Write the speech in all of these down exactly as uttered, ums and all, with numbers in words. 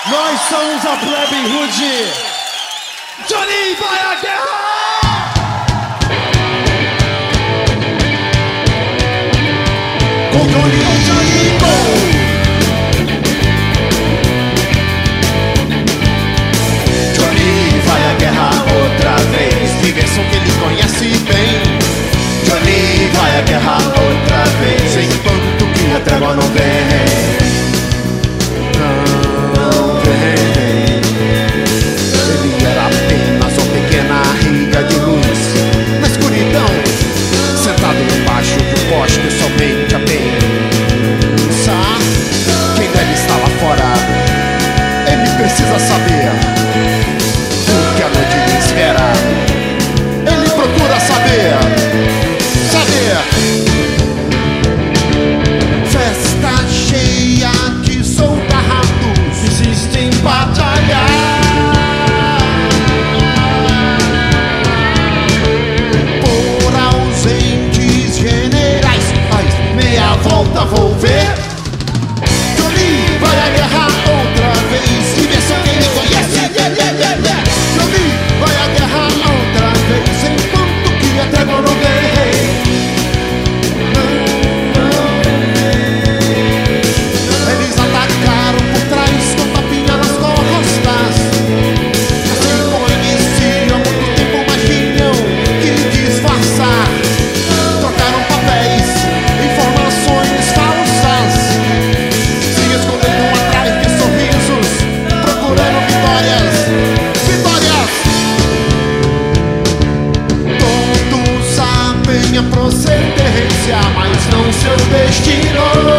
Nós somos a plebe rude. Johnny, vai à guerra! Com Johnny, com Johnny, go! Johnny vai à guerra outra vez. Diversão que ele conhece bem. Johnny vai à guerra outra vez. Enquanto que a trégua não vem. Somente a pensa. Quem deve estar lá fora, ele precisa saber o que a noite lhe espera. Ele procura saber, saber. Festa cheia de soldados, existem batalhas. Volta, vou ver. Johnny vai à guerra outra vez. Diversão que ele conhece. Yeah, yeah, yeah, yeah. Johnny vai à guerra outra vez. Enquanto que a trégua não vem. Eles atacaram por trás com papinha nas costas. Assim conheciam muito tempo, mas tinham que disfarçar. Trocaram papéis, informações falsas, se escondendo atrás de sorrisos, procurando vitórias, vitórias. Todos sabem a procedência, mas não seu destino.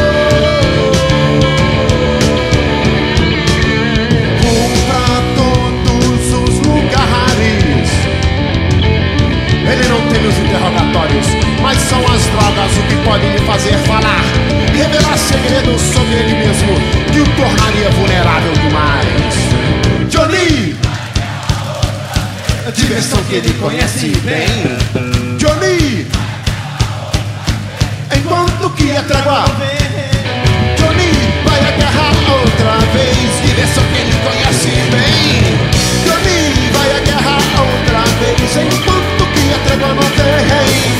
Vou pra todos os lugares. Ele não tem os interrogatórios, mas são as drogas o que pode lhe fazer falar, revelar segredos sobre ele mesmo que o tornaria vulnerável demais. Johnny, a diversão que ele conhece bem. Johnny, enquanto que a trégua. Johnny vai à guerra outra vez. Diversão que ele conhece bem. Johnny vai à guerra outra vez. Enquanto que a trégua não vem.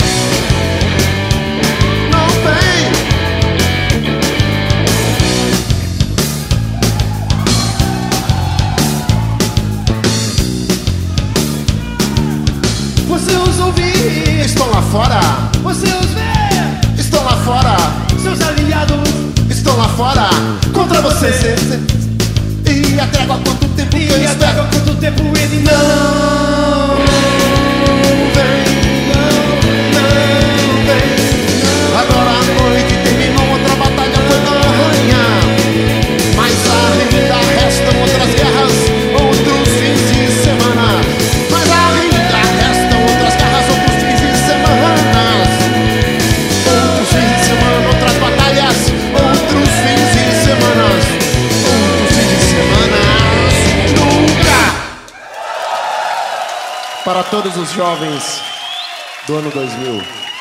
Você os ouvir, estão lá fora. Você os vê, estão lá fora. Seus aliados estão lá fora contra você. E a trégua quanto tempo e que eu espero? A quanto tempo ele não vem, não, não vem. Agora a noite terminou, outra batalha foi ganha. Mas ainda restam outras guerras, outros fins de semana. Mas ainda restam outras guerras, outros fins de semana. Outros fins de semana, outras batalhas, outros fins de semana. Outros fins de semana. Nunca! Para todos os jovens do ano dois mil.